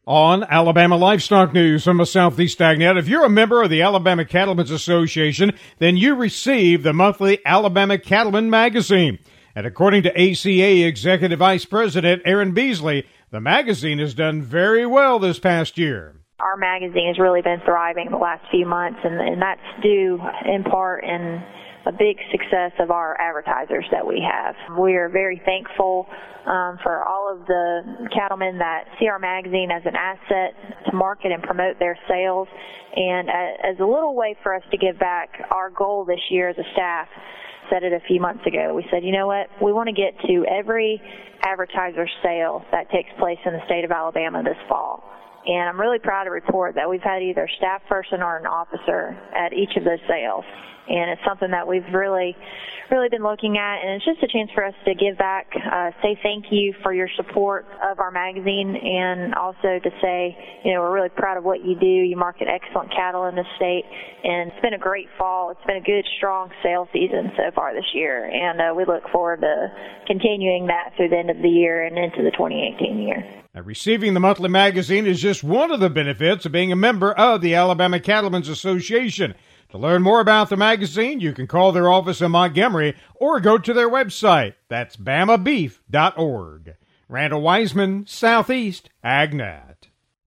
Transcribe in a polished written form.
On Alabama Livestock News from the Southeast AgNet, if you're a member of the Alabama Cattlemen's Association, then you receive the monthly Alabama Cattleman magazine. And according to ACA Executive Vice President Aaron Beasley, the magazine has done very well this past year. Our magazine has really been thriving the last few months, and that's due in part in a big success of our advertisers that we have. We are very thankful for all of the cattlemen that see our magazine as an asset to market and promote their sales. And as a little way for us to give back, our goal this year as a staff, said it a few months ago, we said, you know what, we want to get to every advertiser sale that takes place in the state of Alabama this fall. And I'm really proud to report that we've had either a staff person or an officer at each of those sales. And it's something that we've really been looking at, and it's just a chance for us to give back, say thank you for your support of our magazine, and also to say, you know, we're really proud of what you do. You market excellent cattle in the state, and it's been a great fall. It's been a good, strong sales season so far this year, and we look forward to continuing that through the end of the year and into the 2018 year. Now, receiving the monthly magazine is just one of the benefits of being a member of the Alabama Cattlemen's Association. To learn more about the magazine, you can call their office in Montgomery or go to their website. That's bamabeef.org. Randall Wiseman, Southeast AgNet.